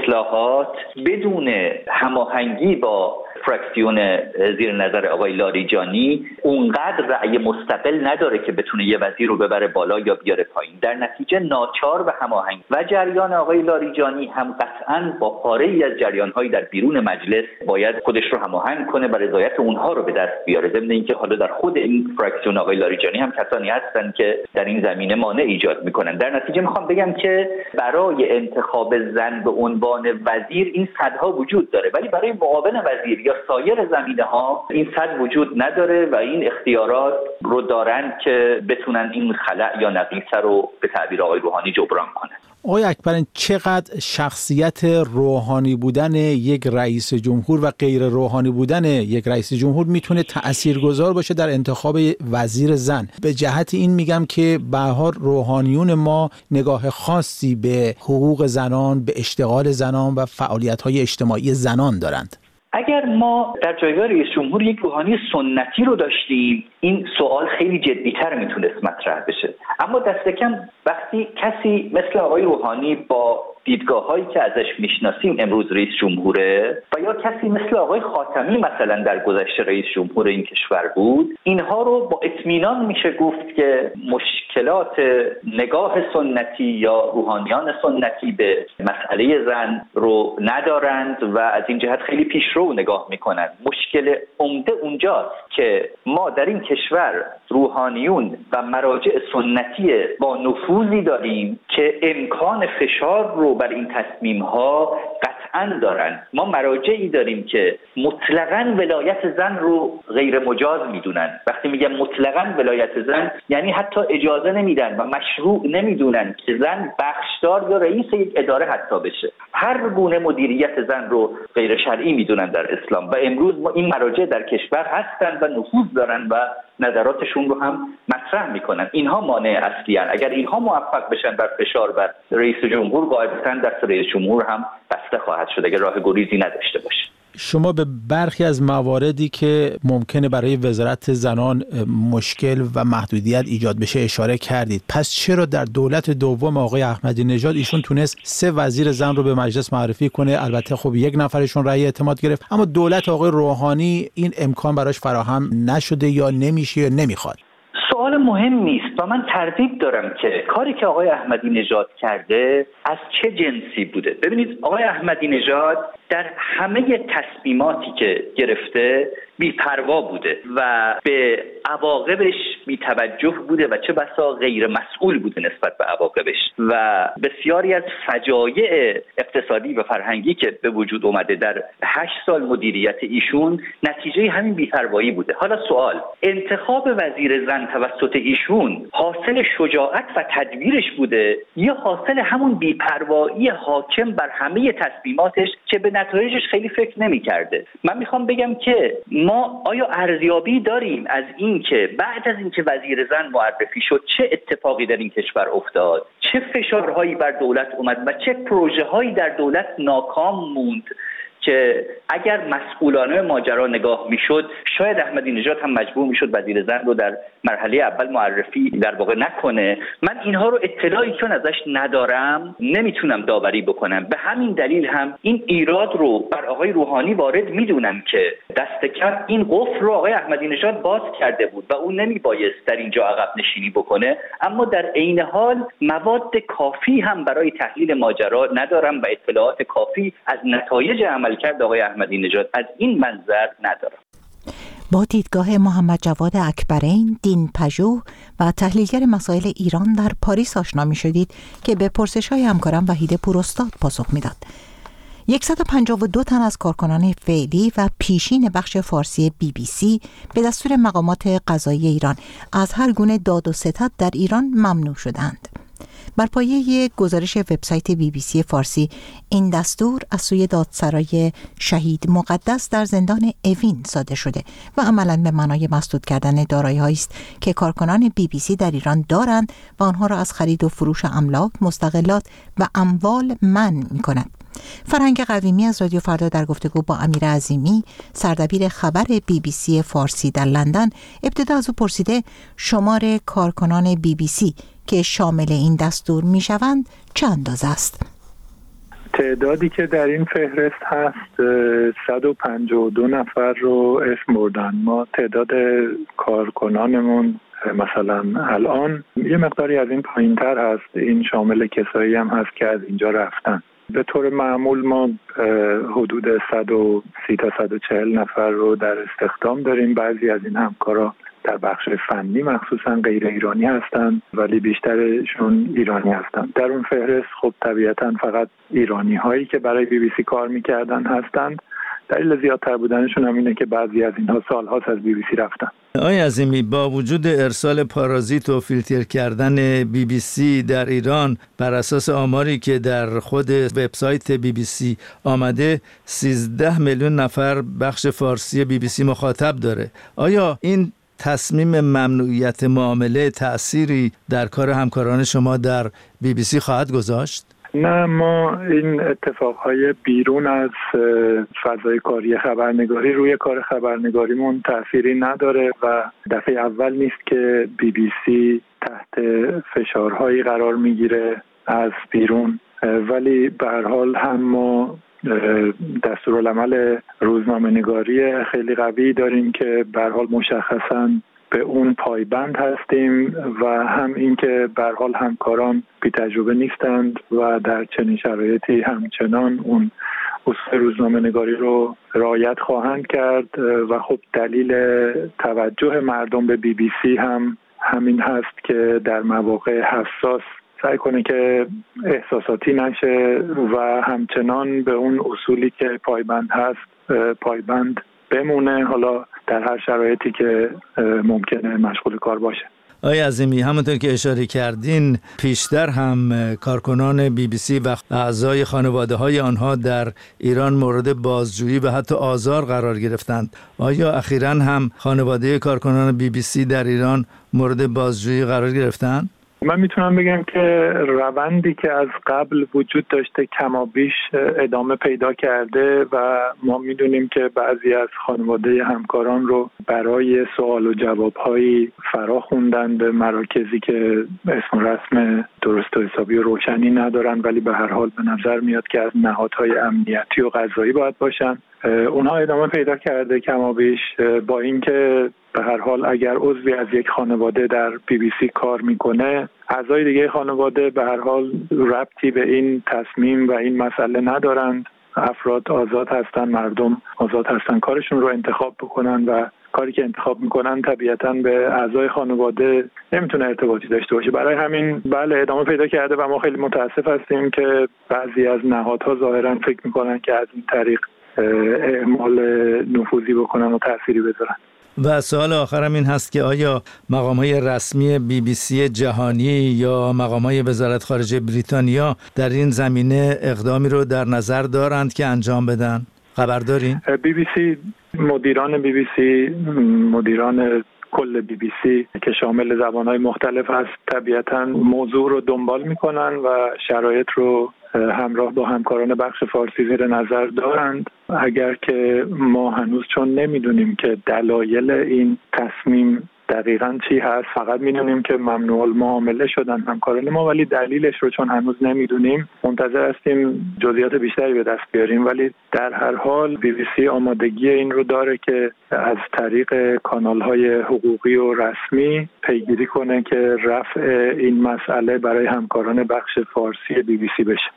اصلاحات بدون هماهنگی با فراکسیون زیر نظر آقای لاریجانی اونقدر رأی مستقل نداره که بتونه یه وزیر رو ببره بالا یا بیاره پایین. در نتیجه ناچار به هماهنگ و جریان آقای لاریجانی هم قطعاً با پاره‌ای از جریان‌های در بیرون مجلس باید خودش رو هماهنگ کنه و رضایت اونها رو به دست بیاره. ضمن اینکه حالا در خود این فراکسیون آقای لاریجانی هم کسانی هستن که در این زمینه مانع ایجاد میکنن. در نتیجه میخوام بگم که برای انتخاب زن به عنوان وزیر این صدها وجود داره، ولی برای معاون وزیر یا سایر زمینه‌ها این صد وجود نداره و این اختیارات رو دارن که بتونن این خلأ یا نقیصه رو به تعبیر آقای روحانی جبران کنن. آقای اکبرین، چقدر شخصیت روحانی بودن یک رئیس جمهور و غیر روحانی بودن یک رئیس جمهور میتونه تاثیرگذار باشه در انتخاب وزیر زن؟ به جهت این میگم که به هر حال روحانیون ما نگاه خاصی به حقوق زنان، به اشتغال زنان و فعالیت‌های اجتماعی زنان دارند. اگر ما در جایگاه رئیس جمهور یک روحانی سنتی رو داشتیم این سوال خیلی جدی‌تر میتونست مطرح بشه، اما دست کم وقتی کسی مثل آقای روحانی با دیدگاه‌هایی که ازش میشناسیم امروز رئیس جمهوره و یا کسی مثل آقای خاتمی مثلا در گذشته رئیس جمهور این کشور بود، اینها رو با اطمینان میشه گفت که مشکلات نگاه سنتی یا روحانیان سنتی به مسئله زن رو ندارند و از این جهت خیلی پیشرو نگاه میکنند. مشکل عمده اونجاست که ما در این کشور روحانیون و مراجع سنتی با نفوذی داریم که امکان فشار رو بر این تصمیم‌ها قطعاً دارن. ما مراجعی داریم که مطلقاً ولایت زن رو غیر مجاز میدونن. وقتی میگم مطلقاً ولایت زن یعنی حتی اجازه نمیدن و مشروع نمیدونن که زن بخشدار یا رئیس یک اداره حتی بشه. هر گونه مدیریت زن رو غیر شرعی میدونن در اسلام و امروز ما این مراجع در کشور هستن و نفوذ دارن و نظراتشون رو هم مطرح میکنن. اینها مانع اصلی هستند. اگر اینها موفق بشن بر فشار بر رئیس جمهور، قاعدتاً دست رئیس جمهور هم بسته خواهد شد اگر راه گریزی نداشته باشه. شما به برخی از مواردی که ممکنه برای وزارت زنان مشکل و محدودیت ایجاد بشه اشاره کردید. پس چرا در دولت دوم آقای احمدی نژاد ایشون تونست 3 وزیر زن رو به مجلس معرفی کنه؟ البته خب یک نفرشون رأی اعتماد گرفت، اما دولت آقای روحانی این امکان براش فراهم نشده یا نمیشه یا نمیخواد. سوال مهمی است و من تردید دارم که کاری که آقای احمدی نژاد کرده از چه جنسی بوده. ببینید آقای احمدی نژاد در همه تصمیماتی که گرفته بی‌پروا بوده و به عواقبش بی‌توجه بوده و چه بسا غیر مسئول بوده نسبت به عواقبش و بسیاری از فجایع اقتصادی و فرهنگی که به وجود اومده در 8 سال مدیریت ایشون نتیجه همین بی‌پروایی بوده. حالا سوال، انتخاب وزیر زن توسط ایشون حاصل شجاعت و تدبیرش بوده یا حاصل همون بی‌پروایی حاکم بر همه تصمیماتش که به نتایجش خیلی فکر نمی‌کرده؟ من میخوام بگم که ما آیا ارزیابی داریم از این که بعد از اینکه وزیر زن معرفی شد چه اتفاقی در این کشور افتاد، چه فشارهایی بر دولت اومد و چه پروژه‌هایی در دولت ناکام موند که اگر مسئولانه ماجرا نگاه میشد شاید احمدی نژاد هم مجبور میشد وزیر زن رو در مرحله اول معرفی در واقع نکنه. من اینها رو اطلاعی چون ازش ندارم نمیتونم داوری بکنم. به همین دلیل هم این ایراد رو بر آقای روحانی وارد میدونم که دست کم این قفل رو آقای احمدی نژاد باز کرده بود و اون نمیبایست در اینجا عقب نشینی بکنه، اما در عین حال مواد کافی هم برای تحلیل ماجرا ندارم و اطلاعات کافی از نتایج عملکرد آقای احمدی نژاد از این منظر ندارم. با دیدگاه محمد جواد اکبرین، دین پژوه و تحلیلگر مسائل ایران در پاریس آشنا می شدید که به پرسش‌های همکارم وحید پوراستاد پاسخ می‌داد. 152 تن از کارکنان فعلی و پیشین بخش فارسی BBC به دستور مقامات قضایی ایران از هر گونه داد و ستد در ایران ممنوع شدند. بر پایه گزارش وبسایت BBC فارسی، این دستور از سوی دادسرای شهید مقدس در زندان اوین صادر شده و عملاً به معنای مسدود کردن دارایی‌هایی است که کارکنان BBC در ایران دارند و آنها را از خرید و فروش املاک، مستغلات و اموال منع می‌کند. فرهنگ قویمی از رادیو فردا در گفتگو با امیر عظیمی، سردبیر خبر BBC فارسی در لندن، ابتدا از او پرسیده شمار کارکنان BBC که شامل این دستور میشوند چه اندازه است؟ تعدادی که در این فهرست هست 152 نفر رو اسم بردن. ما تعداد کارکنانمون مثلا الان یه مقداری از این پایین‌تر هست. این شامل کسایی هم هست که از اینجا رفتن. به طور معمول ما حدود 130 تا 140 نفر رو در استخدام داریم. بعضی از این همکارا در بخش فنی مخصوصا غیر ایرانی هستن ولی بیشترشون ایرانی هستن. در اون فهرست خب طبیعتاً فقط ایرانی هایی که برای BBC کار میکردن هستند. دلیل زیادتر بودنشون هم اینه که بعضی از اینها سالهاست از BBC رفتن. آقای عظیمی، با وجود ارسال پارازیت و فیلتر کردن BBC در ایران بر اساس آماری که در خود وبسایت BBC آمده 13 میلیون نفر بخش فارسی BBC مخاطب داره. آیا این تصمیم ممنوعیت معامله تأثیری در کار همکاران شما در BBC خواهد گذاشت؟ نه، ما این اتفاقهای بیرون از فضای کاری خبرنگاری روی کار خبرنگاریمون تأثیری نداره و دفعه اول نیست که BBC تحت فشارهایی قرار میگیره از بیرون، ولی به هر حال هم ما دستورالعمل روزنامه‌نگاری خیلی قوی داریم که به هر حال مشخصاً به اون پایبند هستیم و هم این که به هر حال همکاران بی تجربه نیستند و در چنین شرایطی همچنان اون اصول روزنامه‌نگاری رو رعایت خواهند کرد و خب دلیل توجه مردم به BBC هم همین هست که در مواقع حساس سعی کنه که احساساتی نشه و همچنان به اون اصولی که پایبند هست پایبند بمونه، حالا در هر شرایطی که ممکنه مشغول کار باشه. آقای عظیمی، همونطور که اشاره کردین پیشتر هم کارکنان BBC و اعضای خانواده‌های آنها در ایران مورد بازجویی و حتی آزار قرار گرفتند. آیا اخیراً هم خانواده کارکنان BBC در ایران مورد بازجویی قرار گرفتند؟ من میتونم بگم که روندی که از قبل وجود داشته کمابیش ادامه پیدا کرده و ما میدونیم که بعضی از خانواده همکاران رو برای سوال و جواب‌هایی فرا خوندن به مراکزی که اسم و رسم درست و حسابی و روشنی ندارن ولی به هر حال به نظر میاد که از نهادهای امنیتی و قضایی باید باشن. اونها ادامه پیدا کرده کمابیش، با اینکه به هر حال اگر عضوی از یک خانواده در BBC کار میکنه اعضای دیگه خانواده به هر حال ربطی به این تصمیم و این مسئله ندارند. افراد آزاد هستن، مردم آزاد هستن کارشون رو انتخاب بکنن و کاری که انتخاب میکنن طبیعتاً به اعضای خانواده نمیتونه ارتباطی داشته باشه. برای همین بله ادامه پیدا کرده و ما خیلی متاسف هستیم که بعضی از نهادها ظاهراً فکر میکنن که از این طریق اعمال نفوذی بکنن و تأثیری بذارن. و سوال آخرم این هست که آیا مقام‌های رسمی BBC جهانی یا مقام‌های وزارت خارجه بریتانیا در این زمینه اقدامی رو در نظر دارند که انجام بدن؟ خبر دارین؟ BBC، مدیران BBC، مدیران کل BBC که شامل زبان‌های مختلف است طبیعتاً موضوع رو دنبال می‌کنن و شرایط رو همراه با همکاران بخش فارسی زیر نظر دارند. اگر که ما هنوز چون نمیدونیم که دلایل این تصمیم دقیقاً چی هست، فقط میدونیم که ممنوع المعامله شدن همکاران ما ولی دلیلش رو چون هنوز نمیدونیم منتظر هستیم جزئیات بیشتری به دست بیاریم. ولی در هر حال BBC آمادگی این رو داره که از طریق کانال‌های حقوقی و رسمی پیگیری کنه که رفع این مسئله برای همکاران بخش فارسی BBC بشه.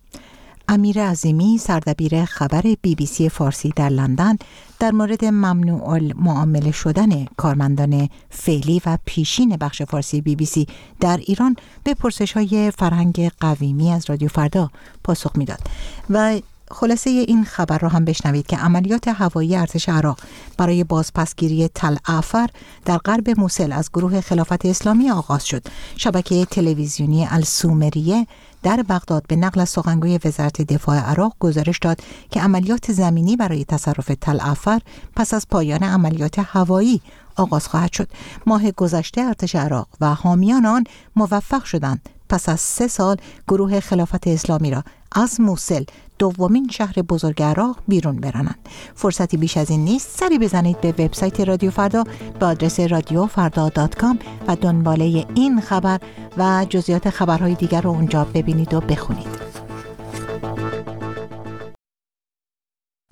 امیر عظیمی، سردبیر خبر BBC فارسی در لندن، در مورد ممنوع المعامله شدن کارمندان فعلی و پیشین بخش فارسی BBC در ایران به پرسش‌های فرهنگ قویمی از رادیو فردا پاسخ میداد و خلاصه این خبر را هم بشنوید که عملیات هوایی ارتش عراق برای بازپسگیری تل عفر در غرب موصل از گروه خلافت اسلامی آغاز شد. شبکه تلویزیونی السومریه در بغداد به نقل از سخنگوی وزارت دفاع عراق گزارش داد که عملیات زمینی برای تصرف تل عفر پس از پایان عملیات هوایی آغاز خواهد شد. ماه گذشته ارتش عراق و حامیان آن موفق شدند پس از 3 سال گروه خلافت اسلامی را از موصل، دومین شهر بزرگ عراق، بیرون برانند. فرصتی بیش از این نیست. سری بزنید به وبسایت رادیو فردا به آدرس radiofarda.com و دنباله این خبر و جزئیات خبرهای دیگر رو اونجا ببینید و بخونید.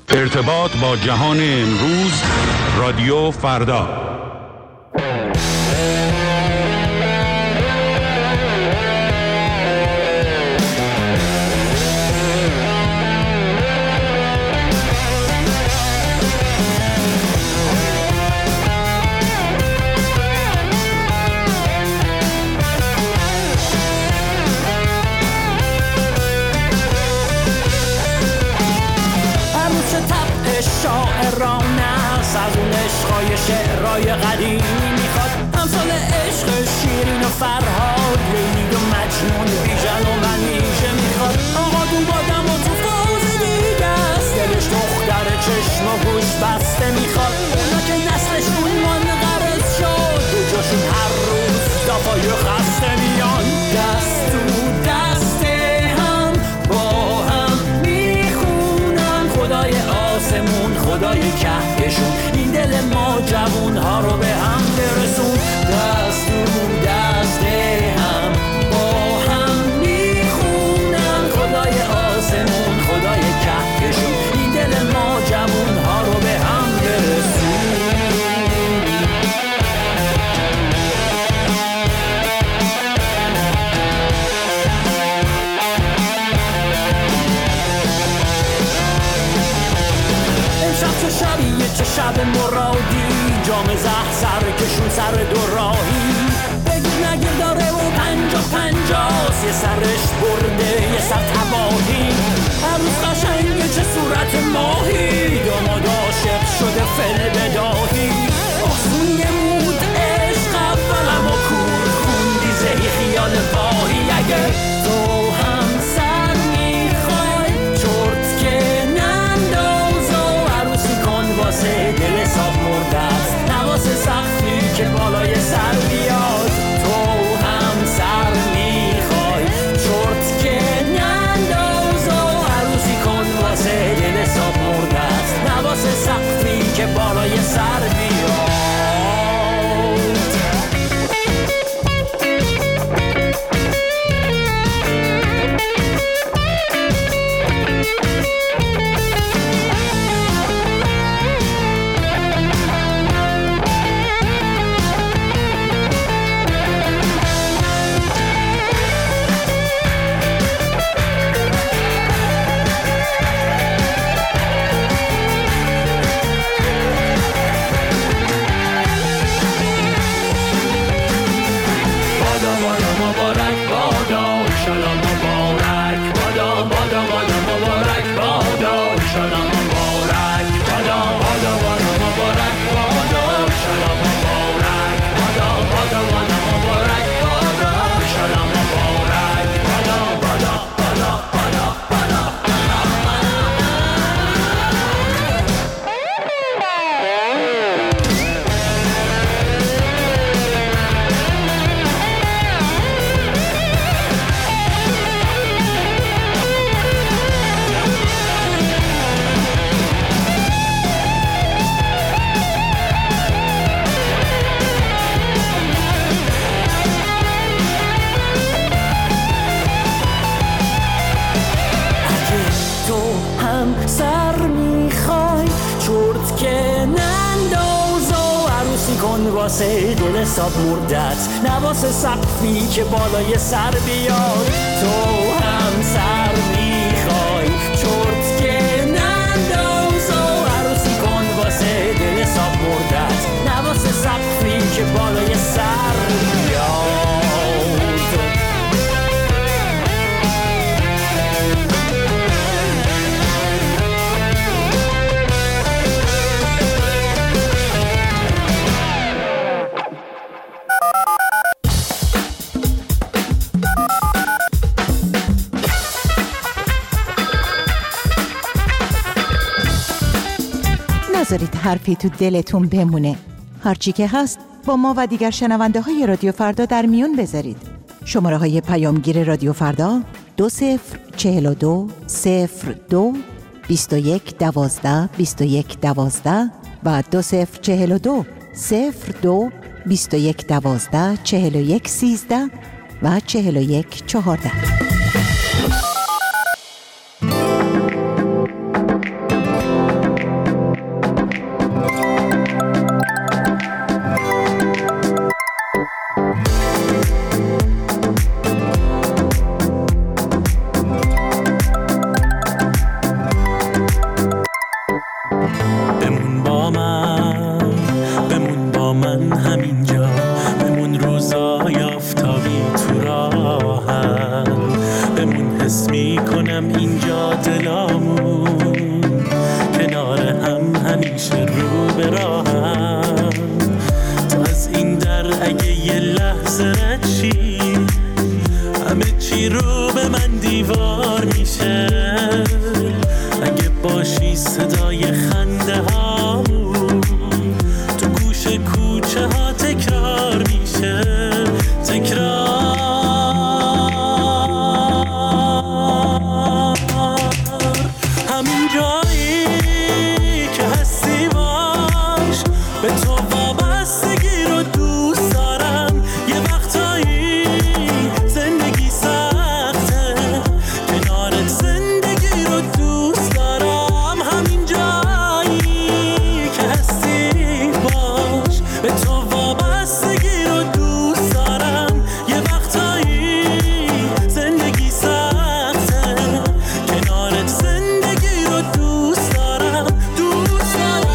ارتباط با جهان امروز، رادیو فردا. شعرهای قدیمی میخواد امثال عشق شیرین و فرهاد، لیلی و مجنون، بیژن و منیژه میخواد. آقا دون بادم و تو فاز دیگه است، دلش دختر چشم و گوش بسته میخواد. اونا که نسلشون منقرض شد، دو جاشون هر روز دفعی خسته میان. دست تو دست هم با هم میخونن خدای آسمون، خدای کهکشون، این دل ما جوون ها رو به هم برسون. دست تو دست هم با هم میخونن خدای آسمون، خدای کهکشون، این دل ما جوون ها رو به هم برسون. چه شب مرادی، جام زهر سر کشون سر دو راهی، بگیر نگیر داره و 50-50، یه سرش برده یه سر تباهی. هر روز قشنگه چه صورت ماهی، داماد عاشق شده فل بداهی. آسون نمود عشق اولم و کور خوندی زهی خیال واهی. اگه تو هم سر میخوای چرت که ننداز و عروسی کن واسه دل حساب مرده است، نواسه سختی که بالای سر بیاد. تو هم سر میخوای چرت که ننداز و عروسی کن واسه دل حساب مرده است، نواسه سختی که بالای سر بیاد. واسه دل حساب مردت، نواسه سقفی که بالای سر بیاد. تو هم سر میخوای چرت که ننداز و عروسی کن واسه دل حساب مردت، نواسه سقفی که بالای سر بیاد. نذارید حرفی تو دلتون بمونه. هرچی که هست با ما و دیگر شنونده های رادیو فردا در میون بذارید. شماره های پیامگیر رادیو فردا 2042 02 21 12 21 12 و 2042 02 21 12 41 13 و 41 14. جایی که هستی باش، به تو وابستگی رو دوست دارم. یه وقتایی زندگی سخته، کنارت زندگی رو دوست دارم. همین جایی که هستی باش، به تو وابستگی رو دوست دارم. یه وقتایی زندگی سخته، کنارت زندگی رو دوست دارم، دوست دارم.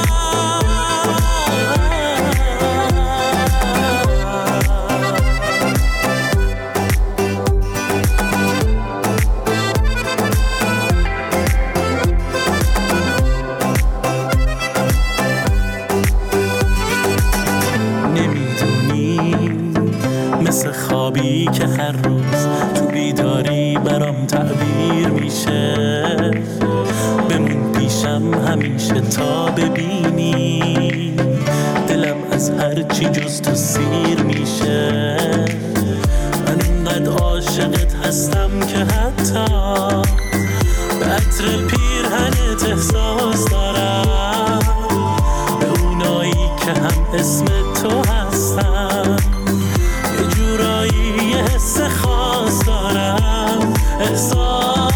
نمیدونی مثل خوابی که هر روز تو بیداری برام تعبیر میشه، بمون پیشم همیشه تا ببینی دلم از هر چی جز تو سیر میشه. من اینقدر عاشقت هستم که حتی به عطر پیرهنت احساس دارم، به اونایی که هم اسم تو هستن یه جورایی یه حس خاص دارم. احساس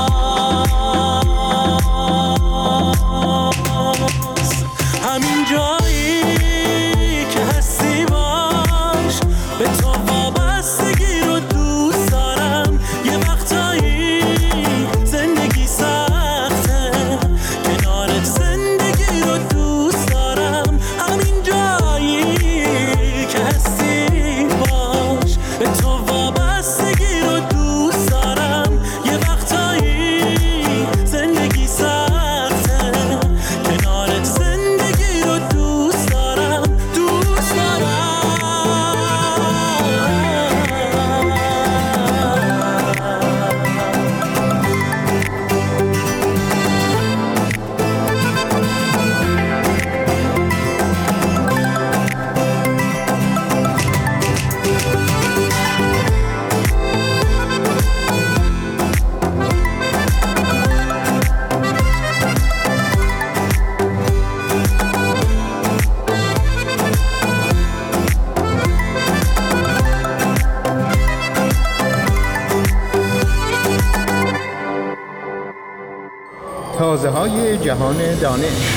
همین جایی که هستی باش، به تو وابستگی رو دوست دارم. یه وقتایی زندگی سخته، کنارت زندگی رو دوست دارم. همین جایی که هستی باش، به تو وابستگی رو دوست دارم. یه وقتایی زندگی سخته، کنارت زندگی رو دوست دارم، دوست دارم. تازه‌های جهان دانش.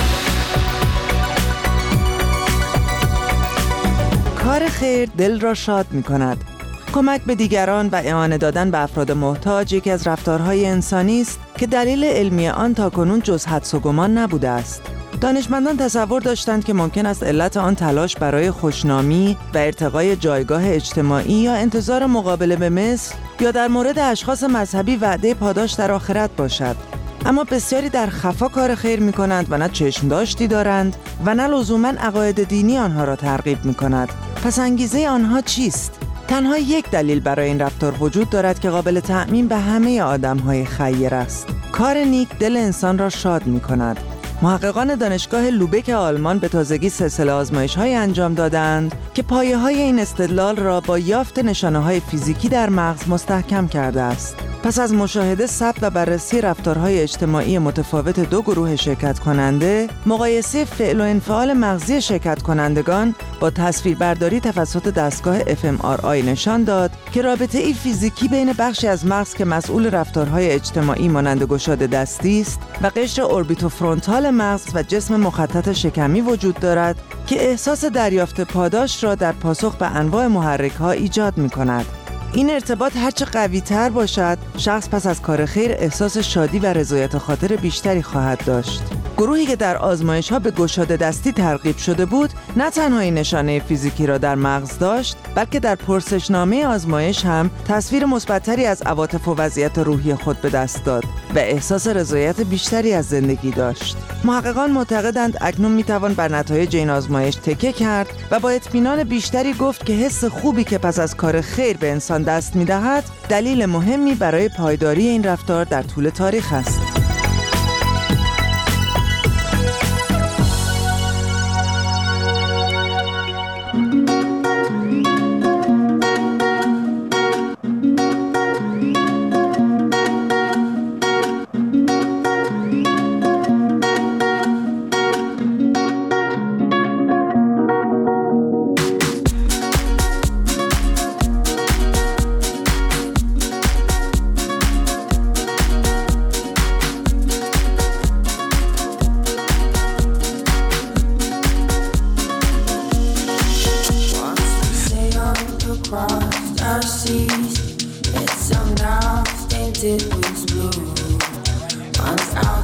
کار خیر دل را شاد می کند. کمک به دیگران و اعانه دادن به افراد محتاج یکی از رفتارهای انسانی است که دلیل علمی آن تاکنون جز حدس و گمان نبوده است. دانشمندان تصور داشتند که ممکن است علت آن تلاش برای خوشنامی و ارتقای جایگاه اجتماعی یا انتظار مقابله به مثل یا در مورد اشخاص مذهبی وعده پاداش در آخرت باشد. اما بسیاری در خفا کار خیر می کنند و نه چشم داشتی دارند و نه لزوماً عقاید دینی آنها را ترغیب می کند. پس انگیزه آنها چیست؟ تنها یک دلیل برای این رفتار وجود دارد که قابل تعمیم به همه آدم‌های خیر است. کار نیک دل انسان را شاد می کند. محققان دانشگاه لوبک آلمان به تازگی سلسله آزمایش‌های انجام دادند که پایه‌های این استدلال را با یافت نشانه‌های فیزیکی در مغز مستحکم کرده است. پس از مشاهده، ثبت و بررسی رفتارهای اجتماعی متفاوت دو گروه شرکت کننده، مقایسه فعل و انفعال مغزی شرکت کنندگان با تصویربرداری توسط دستگاه fMRI نشان داد که رابطه ای فیزیکی بین بخشی از مغز که مسئول رفتارهای اجتماعی مانند گشاد دستی است و قشر اوربیتوفرونتال مغز و جسم مخطط شکمی وجود دارد که احساس دریافت پاداش را در پاسخ به انواع محرک‌ها ایجاد می‌کند. این ارتباط هرچه قوی تر باشد، شخص پس از کار خیر احساس شادی و رضایت خاطر بیشتری خواهد داشت. گروهی که در آزمایش‌ها به گشاد دستی ترغیب شده بود، نه تنها این نشانه فیزیکی را در مغز داشت، بلکه در پرسشنامه آزمایش هم تصویر مثبت‌تری از عواطف و وضعیت روحی خود به دست داد و احساس رضایت بیشتری از زندگی داشت. محققان معتقدند اکنون می‌توان بر نتایج این آزمایش تکیه کرد و با اطمینان بیشتری گفت که حس خوبی که پس از کار خیر به انسان دست می‌دهد، دلیل مهمی برای پایداری این رفتار در طول تاریخ است.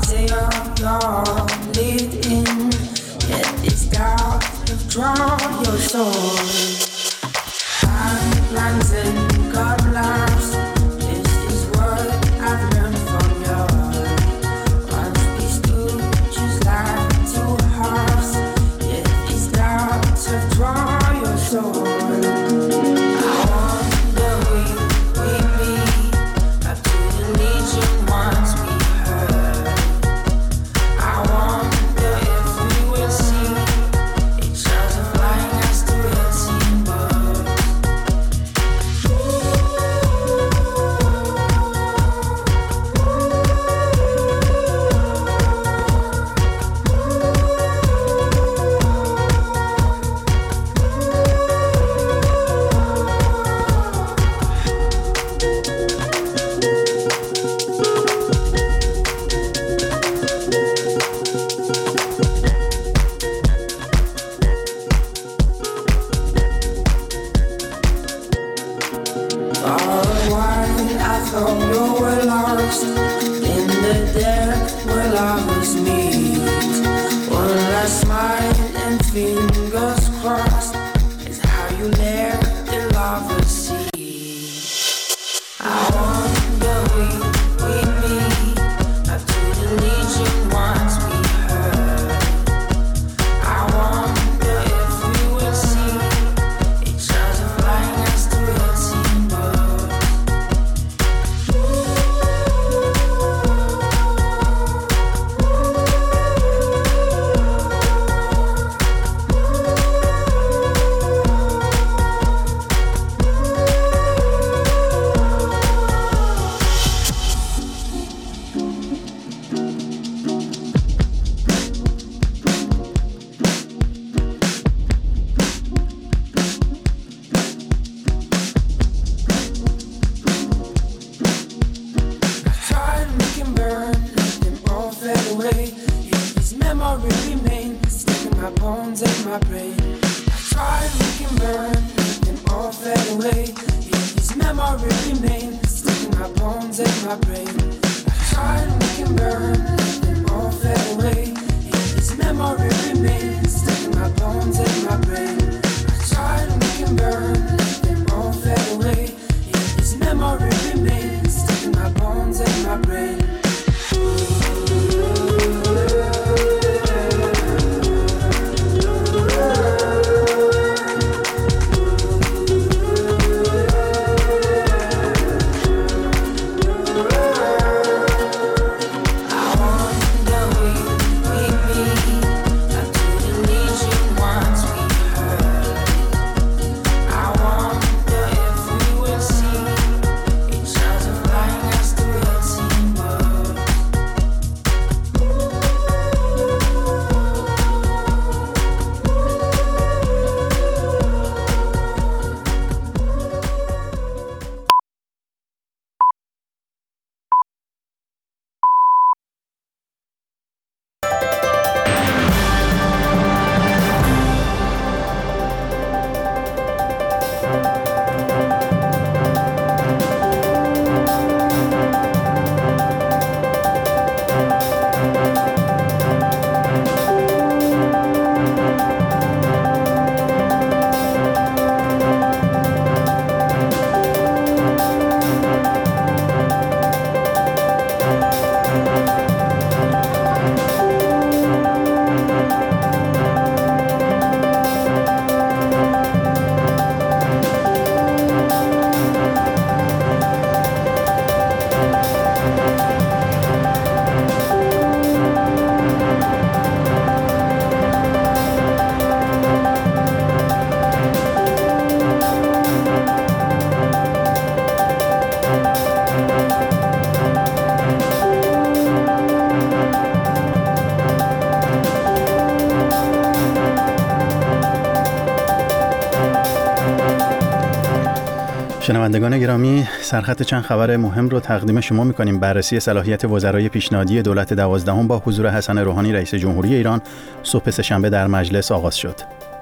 say you're lived in, yet these doubts have drawn your soul. Time plans and God laughs. This is what I've learned from you. Once we stood just like two halves, yet these doubts have drawn your soul. شنوندگان گرامی، سرخط چند خبر مهم رو تقدیم شما می‌کنیم. بررسی صلاحیت وزرای پیشنهادی دولت 12 با حضور حسن روحانی رئیس جمهوری ایران صبح سه‌شنبه در مجلس آغاز شد.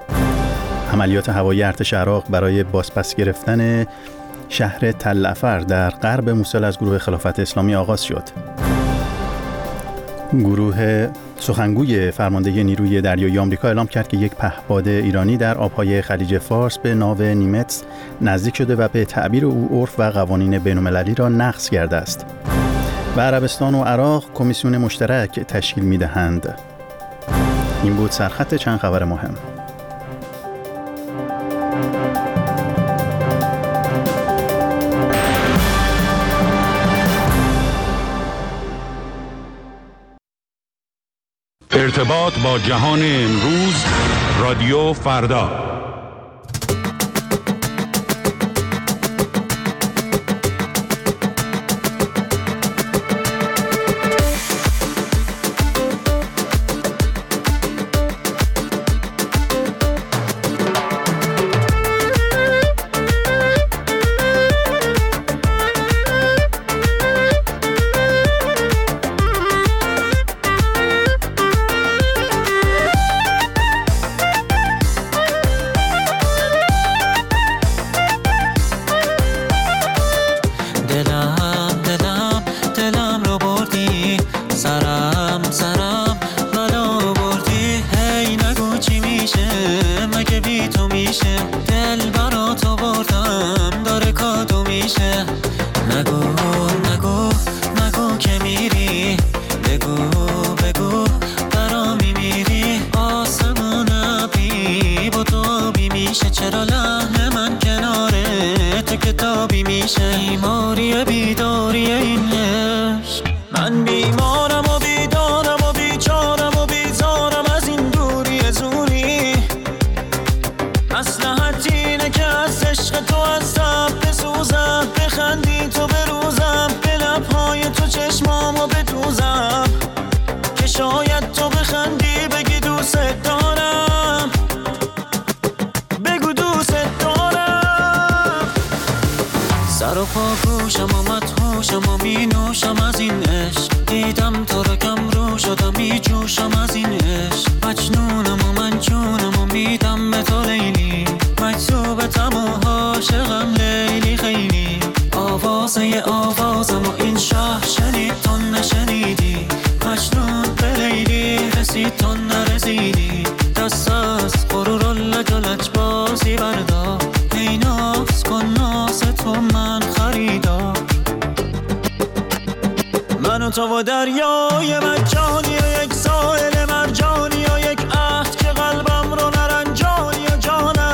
عملیات هوایی ارتش عراق برای بازپس گرفتن شهر تل افر در غرب موصل از گروه خلافت اسلامی آغاز شد. گروه سخنگوی فرمانده نیروی دریایی آمریکا اعلام کرد که یک پهپاد ایرانی در آبهای خلیج فارس به ناو نیمتس نزدیک شده و به تعبیر او عرف و قوانین بین‌المللی را نقض کرده است. و عربستان و عراق کمیسیون مشترک تشکیل می‌دهند. این بود سرخط چند خبر مهم. ارتباط با جهان امروز، رادیو فردا. تو و دریای مجانی و یک ساحل مرجانی و یک عهد که قلبم رو نرنجانی و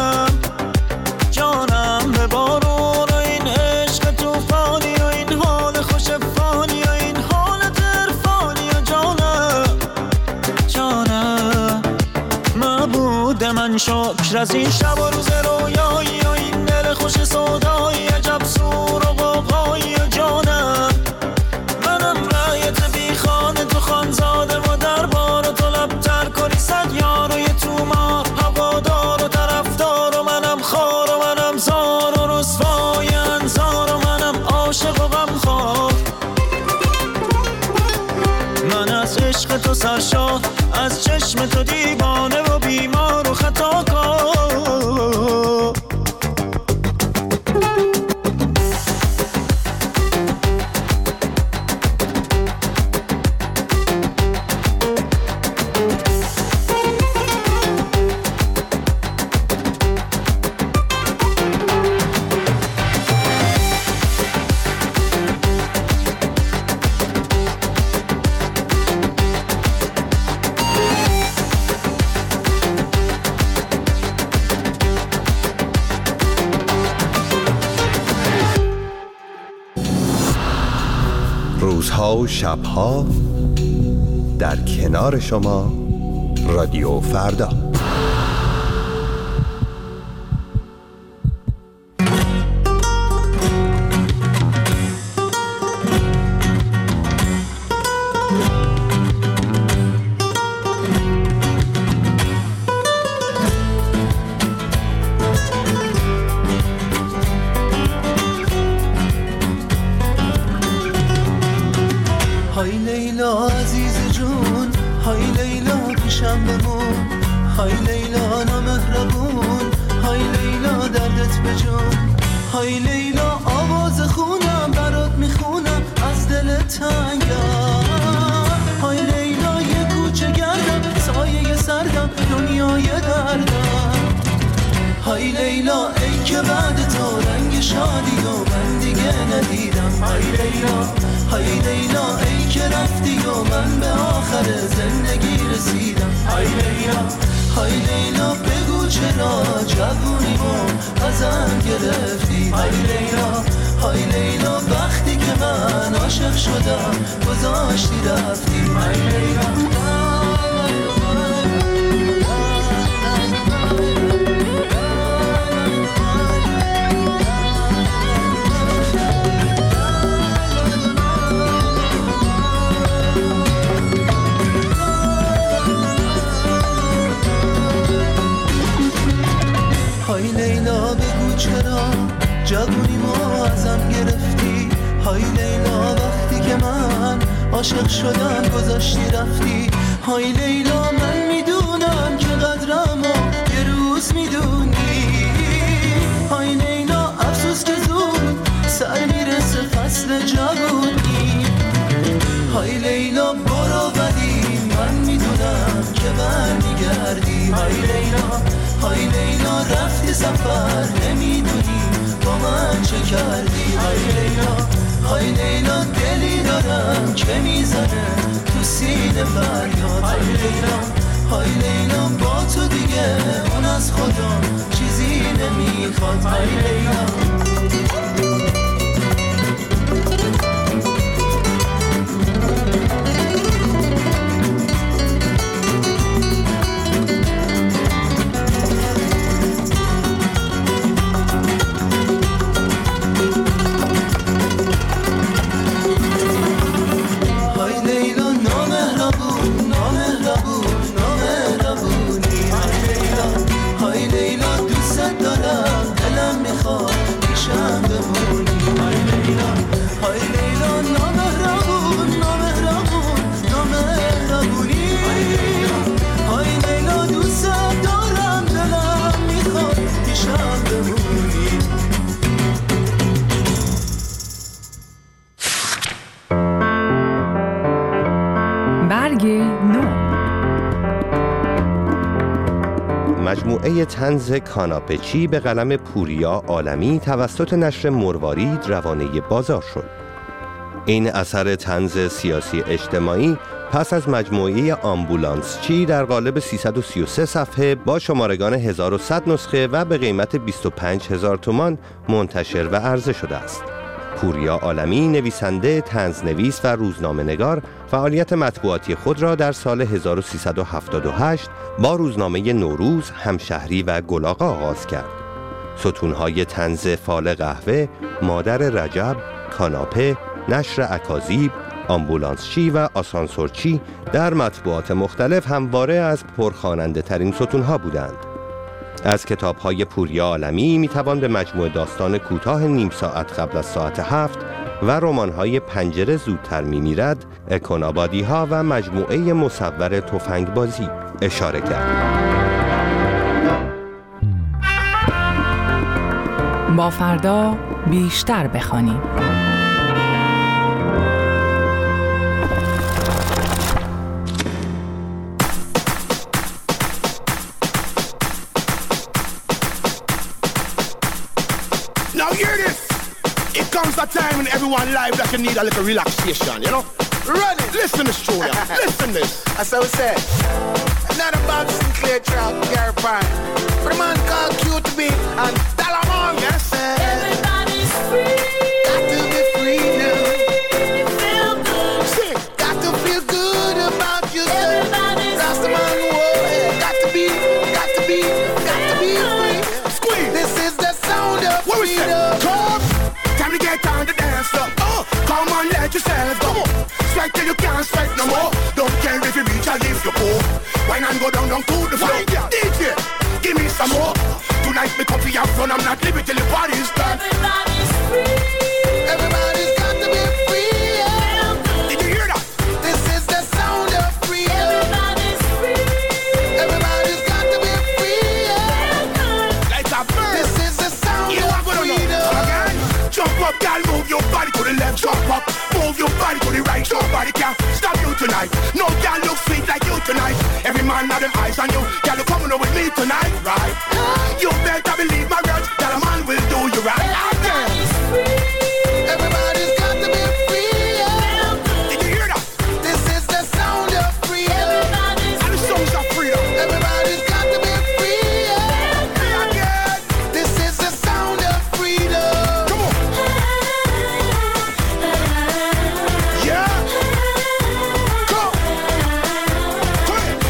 جانم به بارون و این عشق توفانی و این حال خوش فانی و این حالت عرفانی و جانم معبود من شکر از این شب و روز رویایی و این دل خوش سودایی عجب سور و غوغایی و جانم خانزاده و دربار و تو لبتر کنی صد یار و یه تومار هوادار و طرفدار و منم خار و منم زار و رسوای انظار و منم عاشق و غمخوار. من از عشق تو سرشار، از چشم تو دیوانه و بیمار و خطاکار. روزها و شبها در کنار شما رادیو فردا. های لیلا عزیز جون، های لیلا پیشم بمون، های لیلا نامهربون، های لیلا دردت بجون، های لیلا آواز خونم برات میخونم از دل تنگم، های لیلا های لیلا ای که بعد تو رنگ شادی و من دیگه ندیدم. های لیلا های لیلا ای که رفتی و من به آخر زندگی رسیدم. های لیلا های لیلا بگو چرا جوونیمو ازم گرفتی. های لیلا های لیلا وقتی که من عاشق شدم گذاشتی رفتی. های لیلا های لیلا بگو چرا جوونیمو ازم گرفتی. های لیلا وقتی که من عاشق شدم گذاشتی رفتی. های لیلا من میدونم که قدرمو یه روز میدونی. های لیلا افسوس که زود سر میرسه فصل جوونی. های لیلا برو ولی من میدونم که برمیگردی. های لیلا های لیلا رفتی سفر نمیدونی با من چه کردی. های لیلا های لیلا دلی دارم که میزنه تو سینه فریاد. های لیلا های لیلا با تو دیگه اون از خدا چیزی نمیخواد. های لیلا مجموعه طنز کاناپه چی به قلم پوریا عالمی توسط نشر مروارید روانه بازار شد. این اثر طنز سیاسی اجتماعی پس از مجموعه آمبولانس چی در قالب 333 صفحه با شمارگان 1100 نسخه و به قیمت 25,000 تومان منتشر و عرضه شده است. پوریا عالمی نویسنده، طنزنویس و روزنامه‌نگار فعالیت مطبوعاتی خود را در سال 1378 با روزنامه نوروز، همشهری و گلاغا آغاز کرد. ستونهای طنز فال قهوه، مادر رجب، کاناپه، نشر اکاذیب، آمبولانسچی و آسانسورچی در مطبوعات مختلف همواره از پرخواننده ترین ستونها بودند. از کتاب‌های پوریا عالمی می‌توان به مجموعه داستان کوتاه نیم ساعت قبل از ساعت 7 و رمان‌های پنجره زودتر می‌میرد، اکونابادی‌ها و مجموعه مصور تفنگبازی اشاره کرد. با فردا بیشتر بخوانیم. Now hear this. It comes a time in everyone's life that you need a little relaxation, you know? Ready? Listen to Julia. Listen this. That's how it said. Not a Bob Sinclair track, Gary Pine. But a man called QTB and Dalamon. Yes, sir. Everybody's free. Got to be free now. Feel good. Sing. Got to feel good about yourself. Everybody's That's free. The man who got to be free. Squeeze. This is the sound of what freedom. Come. Time to get on the dance floor. Come on, let yourself go. Strike till you can't strike no more. Don't care if you reach or if you poor. Wine and go down to the floor. DJ, give me some more. Tonight me coffee up front. I'm not leaving till the party's done. Everybody's free. Everybody's got to be free. Yeah. Did you hear that? This is the sound of freedom. Everybody's free. Everybody's got to be free. Yeah. Like a bird. This is the sound you of freedom. Again, jump up, girl, move your body to the left. Jump up, move your body to the right. Nobody can stop you tonight. No girl look sweet like you tonight. Every man have them eyes on you. Girl, you coming up with me tonight, right? You better believe my words. That a man will do you right. Everybody's free. Everybody's got to be free. Did you hear that? This is the sound of freedom. And the songs of freedom. Everybody's got to be free. Free again. This is the sound of freedom. Come on. Yeah. Go. Come on.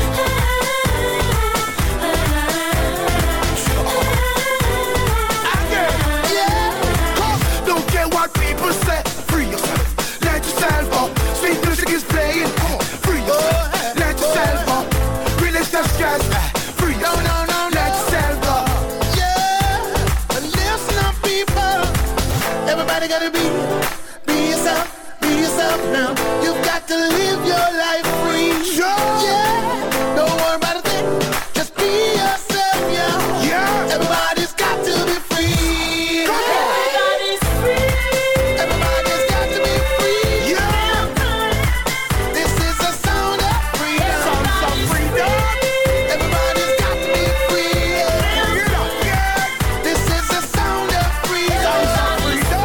Again. Yeah. Come. Don't care what people say. Free yourself. Let yourself up. Sweet music is playing. Come on. Free yourself. Let yourself up. Release the stress. Free yourself. No. Let yourself up. Yeah. And listen up, people. Everybody gotta be yourself. Be yourself now. You've got to live your life free. Sure. Yeah. Don't worry about a thing. Just be yourself, yeah. Yeah. Everybody's got to be free. Come on. Everybody's free. Everybody's got to be free. Yeah. This is the sound of freedom. Sounds of freedom. Everybody's got to be free. Hear that? Yeah. This is the sound of freedom. Sounds of freedom.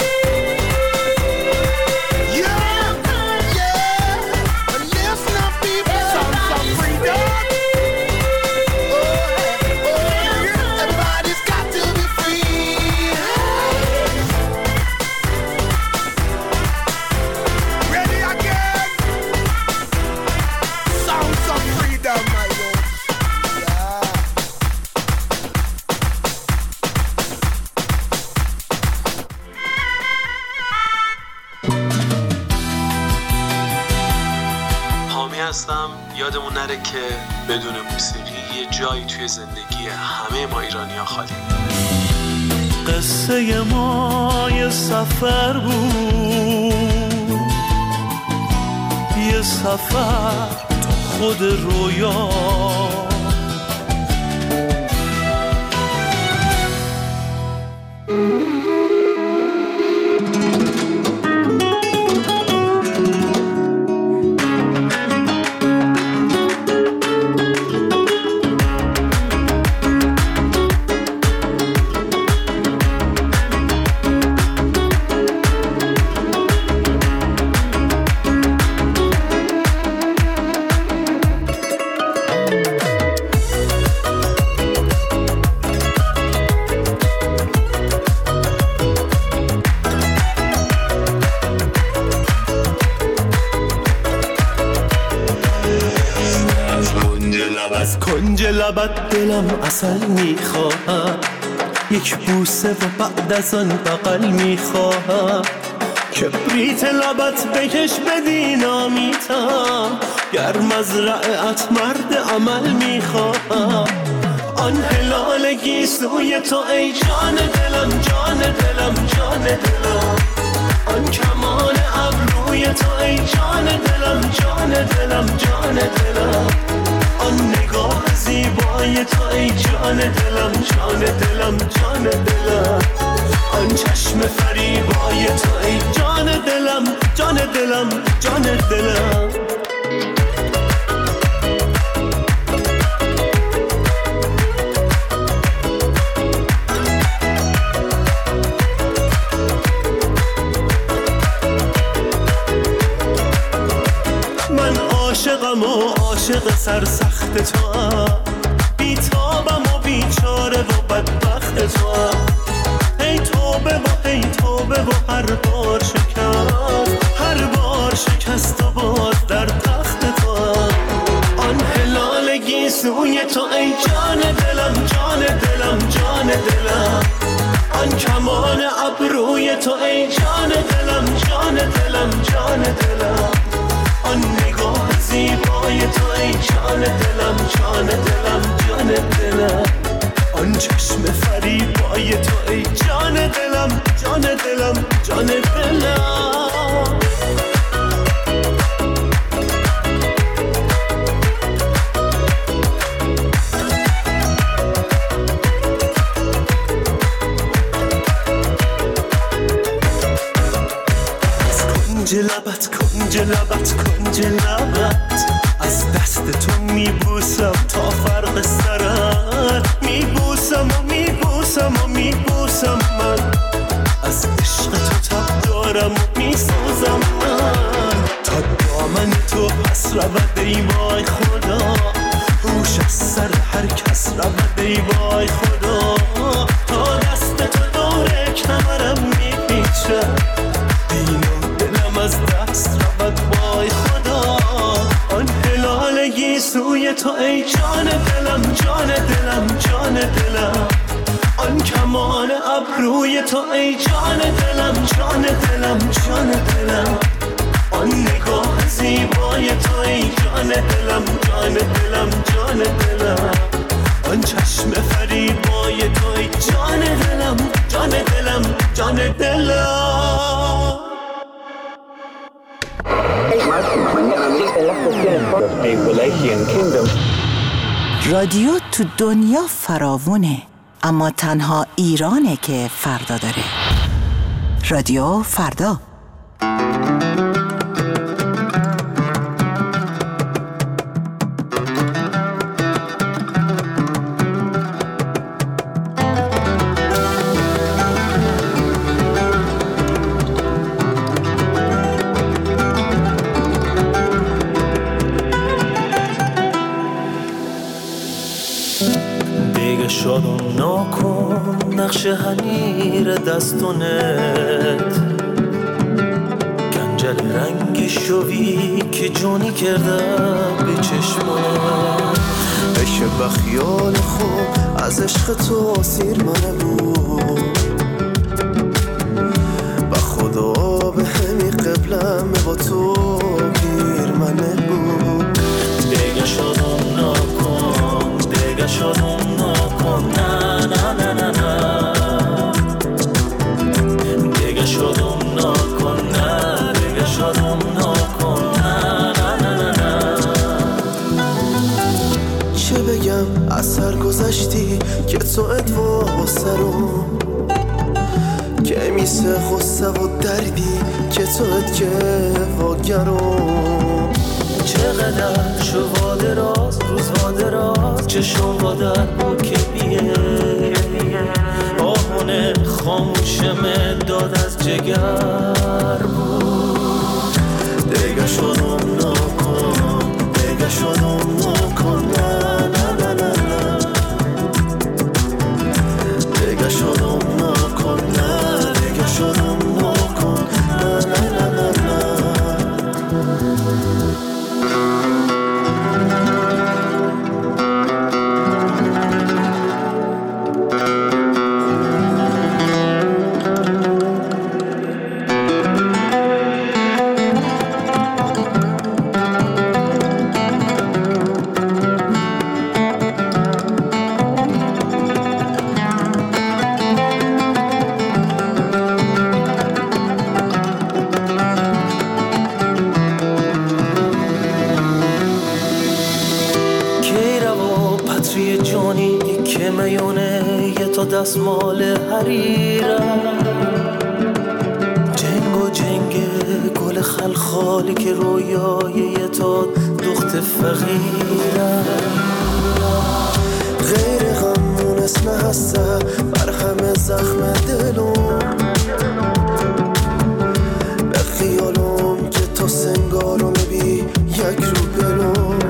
Yeah. Yeah. And listen up, people. Sounds of freedom. Everybody's got to be free. Ready again. Sounds of freedom, my lord. Yeah. حامی هستم. یادمون نره که بدون موسیقی یه جایی توی زندگی همه ما ایرانی‌ها خالی. قصه ما یه سفر بود، یه سفر تو خود رویا. از کنج لبت دلم عسل میخواهم، یک بوسه و بعد از آن بغل میخواهم. کبریت لبت بکش بدینامیتم، گر مزرعت مرد عمل میخواهم. آن هلال گیسوی تو ای جان دلم، جان دلم، جان دلم. آن کمان ابروی تو ای جان دلم، جان دلم، جان دلم. آن نگاه زیبای تو ای جان دلم، جان دلم، جان دلم. آن چشم فریبای تو ای جان دلم، جان دلم، جان دلم. عاشقم و عاشق سرسخت تو هم، بیتابم و بیچاره و بدبخت تو هم. ای توبه و ای توبه و هر بار شکست، هر بار شکست و باز در تخت تو هم. آن هلال گیسوی تو ای جان دلم، جان دلم، جان دلم. آن کمان ابروی تو ای جان دلم، جان دلم، جان دلم. آن نگاه زیبای تو ای جان دلم، جان دلم، جان دلم. آن چشم فریبای تو ای جان دلم، جان دلم، جان دلم. کنج لبت، کنج لبت، کنج لبت. ای وای خدا، روش از سر هر کس رود ای وای خدا، تا دست تو دور کمرم میپیچه، دینا دلم از دست رود وای خدا، آن هلال گیسوی تو ای جان دلم جان دلم جان دلم، آن کمان ابروی تو ای جان دلم جان دلم جان دلم، آن نگاه زیبای تو ای جان دلم جان دلم جان دلم، آن چشم فریبای تو ای جان دلم جان دلم جان دلم. رادیو تو دنیا فراوونه، اما تنها ایرانه که فردا داره. رادیو فردا. شادم ناکن نقش حنیر دستونت، گنجل رنگی شوی که جونی کردم به چشمانت، بشه بخیال خوب از عشق تو سیر منه بود، و خدا به همی قبلم با تو گیر منه بود، دیگه شادم ناکن دیگه شادم نه نه نه نه نه، دیگه شادم نکن نه دیگه شادم نکن نه نه نه نه. چه بگم از سر گذشتی که تو ادوا و سرم، که میسه غصه و دردی که تو ادکه واگرم، چقدر شو دراز روز دراز چشم وادر بود که بیه، آهونه خاموشم داد از جگر بود، دیگه شدم نکن دیگه شدم نکن نه نه نه نه، دیگه شدم نکن نه دیگه شدم نکن نه نه نه نه. دستمال حریرم، جنگ و جنگ گل خلخالی که رویای تو دخت فقیرم، غیر غمون اسم هسته بر همه زخم دلم، به خیالم که تو سنگارو میبی یک رو بلوم،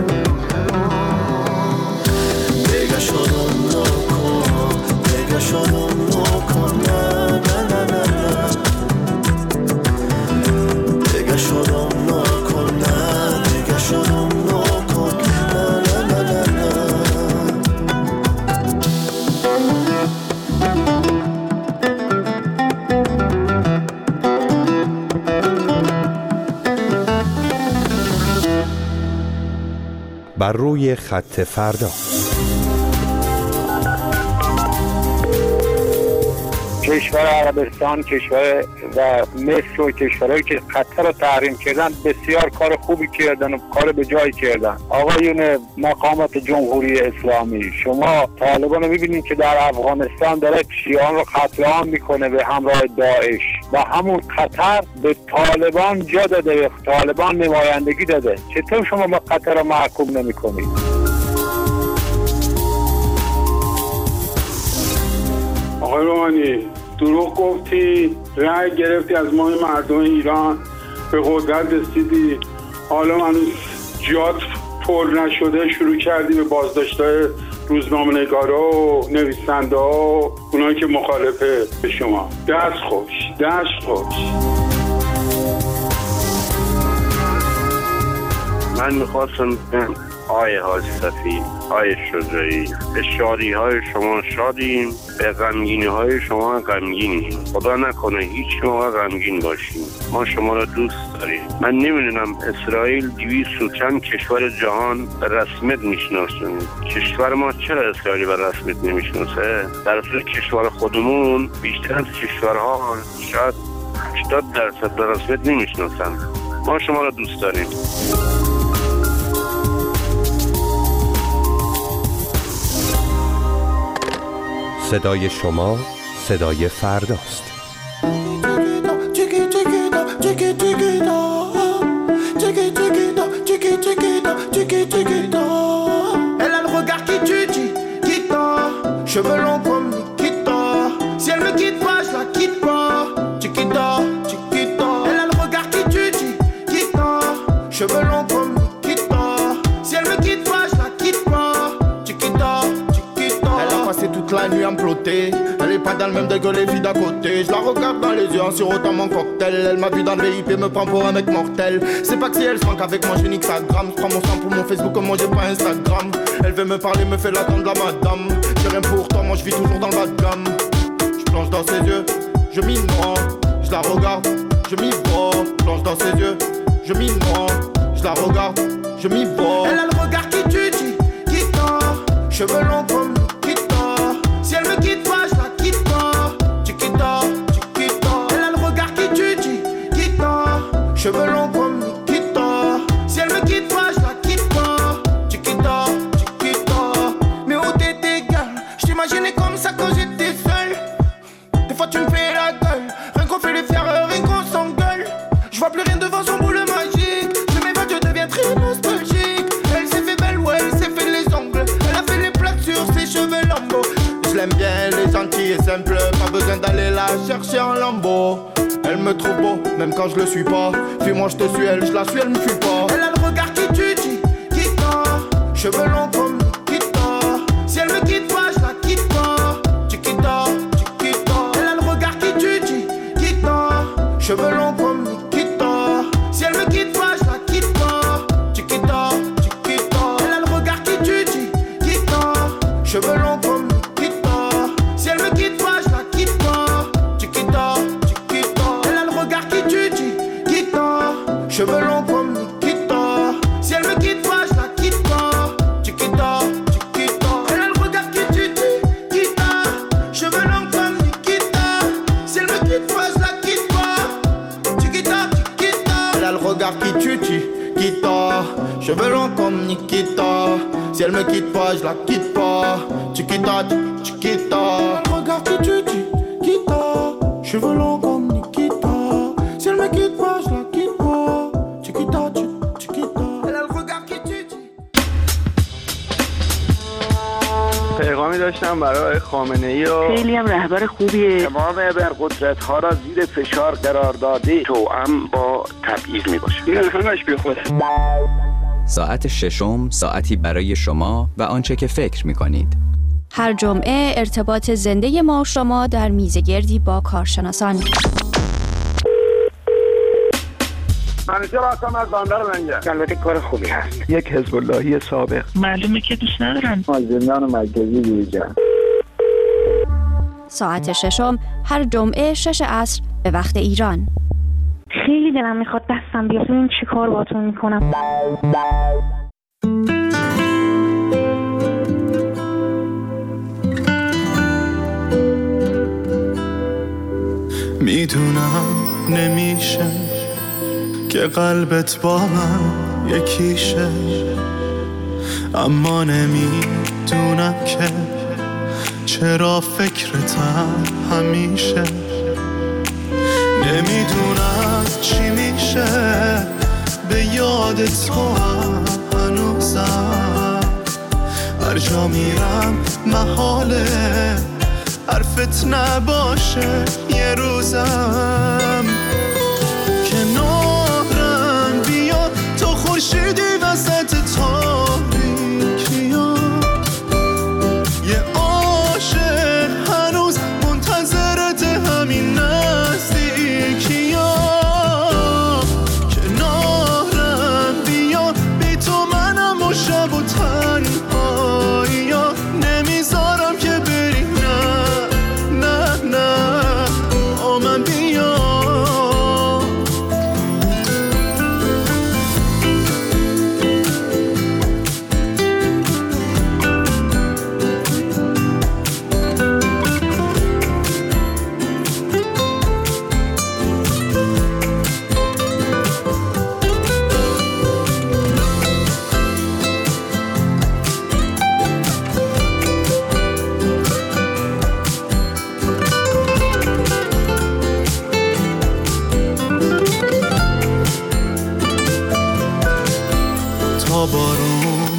دیگه شدم نکن دیگه شدم نکن نه نه نه نه، دیگه شدم نکن نه دیگه شدم نکن نه نه نه نه. بر روی خط فردا. کشور عربستان، کشور و مصر و کشورهایی که خطر رو تحریم کردن بسیار کار خوبی کردن و کار به جای کردن. آقایون مقامات جمهوری اسلامی، شما طالبان رو میبینید که در افغانستان داره شیعان رو قتل عام میکنه به همراه داعش و همون خطر به طالبان جا داده، طالبان نمایندگی داده. چطور شما با خطر رو محکوم نمیکنید؟ آقای روحانی، دروغ گفتی، رأی گرفتی از ما مردم ایران، به قدرت رسیدی، حالا هنوز جات پر نشده شروع کردی به بازداشت‌های روزنامه‌نگارا و نویسنده‌ها، اونایی که مخالفه به شما. دست خوش. من میخواستم بگم آیه حاجی صفی، آیه شجاعی، به شادی های شما شادیم، به غمگینی های شما غمگینیم. خدا نکنه هیچ موقع غمگین باشیم. ما شما را دوست داریم. من نمیدونم اسرائیل 200 و چند کشور جهان به رسمیت میشناسن. کشور ما چرا اسرائیل به رسمیت نمیشناسه؟ در اصل کشور خودمون بیشتر از کشورها شاید 80% به رسمیت نمیشناسن. ما شما را دوست داریم. صدای شما صدای فرداست. Elle a le regard qui tue, quitte, cheveux longs comme Nikita. Si elle me quitte pas, je la quitte pas. Chiquita. Elle a le regard qui tue, quitte, cheveux longs comme Nikita. Si elle me quitte pas, je la quitte pas. Chiquita. Elle a passé toute la nuit à me plotter. Elle est pas dans le même degré les filles d'à côté. Je la regarde dans les yeux en sirotant mon cocktail. Elle m'a vu dans le VIP, me prend pour un mec mortel. C'est pas que si elle se manque avec moi, je nique sa gramme. Je prends mon sang pour mon Facebook, comme moi j'ai pas Instagram. Elle veut me parler, me fait l'attendre la madame. J'ai rien pour toi, moi je vis toujours dans le bas de gamme. Je plonge dans ses yeux, je m'y noie. Je la regarde, je m'y vois. Je plonge dans ses yeux, je m'y noie. Je la regarde, je m'y vois. Elle a le regard qui tue, quitte, cheveux longs comme Nikita. Si elle me quitte pas, je la quitte pas. Chiquita. Elle a le regard qui tue, quitte, cheveux longs comme Nikita. Si elle me quitte pas, je la quitte pas. Chiquita. Mais où t'étais, gars? Je t'imaginais comme ça quand j'étais seul. Des fois tu me fais la gueule. Rien qu'on fait les fiers, rien qu'on s'engueule. Je vois plus rien devant son boule magique. Je m'évade, je deviens très nostalgique. Elle s'est fait belle, ouais, elle s'est fait les ongles. Elle a fait les plaques sur ses cheveux lambeaux. Je l'aime bien, elle est gentille et simple. Pas besoin d'aller la chercher en lambeau. Elle me trouve beau, même quand je le suis pas. Fuis-moi, je te suis, elle, je la suis, elle me fuit pas. Elle a le regard qui tue, quitte, cheveux longs comme Nikita. Si elle me quitte pas, je la quitte pas. Chiquita. Elle a le regard qui tue, quitte, cheveux longs comme Nikita. Si elle me quitte pas, je la quitte pas. Chiquita. Elle a le regard qui tue, quitte, cheveux longs comme Nikita. Si elle me quitte pas, je la quitte pas. Chiquita. Elle a le regard qui tue, quitte, cheveux longs comme Nikita. Si elle me quitte pas, je la quitte pas. Chiquita. Elle a le regard qui tue, quitte, cheveux longs comme Nikita. Si elle me quitte pas, je la quitte pas. Chiquita. Elle a le regard qui tue, quitte, cheveux longs comme Nikita. Si elle me quitte pas, je la quitte pas. Chiquita. Elle a le regard qui tue, quitte, cheveux longs comme Nikita. Si elle me quitte pas, je la quitte pas. Chiquita. Elle a le regard qui tue. پیغامی داشتم برای خامنه‌ای و خیلی هم رهبر خوبیه. تمام ابرقدرت‌ها را زیر فشار قرار داده. توأم با تبعیض میباشه. این همش بیخوده. ساعت ششم، ساعتی برای شما و آنچه که فکر می‌کنید. هر جمعه ارتباط زنده ما و شما در میزگردی با کارشناسان. منیجر هستم از بندر منجر. البته کار خوبی هست. یک حزب اللهی سابق. معلومه که دوست ندارن. از زندان مرکزی بیرون. ساعت ششم هر جمعه 6 عصر به وقت ایران. خیلی دلم میخواد دستم بیاد. این چی کار باتون میکنم؟ میدونم نمیشه که قلبت با من یکیشه، اما نمیدونم که چرا فکرتم همیشه. نمیدونم چی میشه به یاد تو هنوزم. هر جا میرم محاله حرفت نباشه یه روزم. کنارم بیا تو خورشیدی وسط تا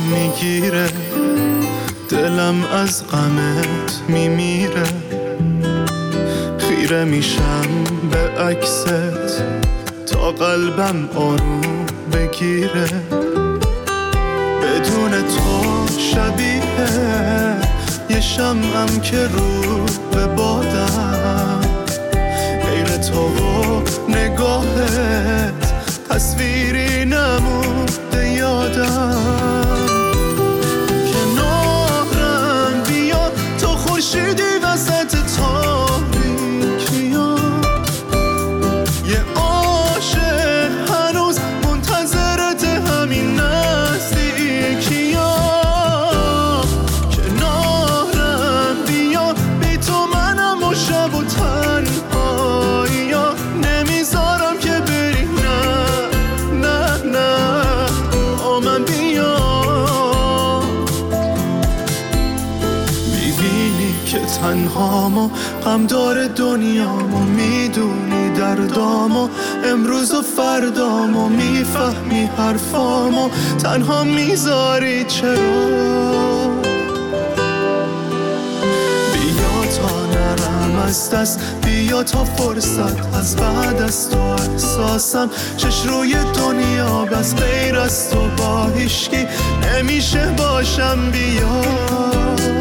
میگیره، دلم از غمت میمیره، خیره میشم به عکست تا قلبم آروم بگیره. بدون تو شبیه یه شمعم که رو به بادم، غیر تو و نگاهت تصویری نمونده یادم. کنارم بیا تو خورشیدی وسط تاریکیا، یه عاشق هنوز منتظرت همین نزدیکیا. کنارم بیا بی تو منم و شب و تنهاییا، نمیذارم که بری، نه با من بیا. میبینی که تنهامو غم داره دنیامو، میدونی دردامو امروز و فردامو، میفهمی حرفامو تنها میذاری چرا. بیا تا نرم از دست، بیا تا فرصت از بعد از تو احساسم چش روی دنیا بس غیر از تو با هیچکی نمیشه باشم. بیا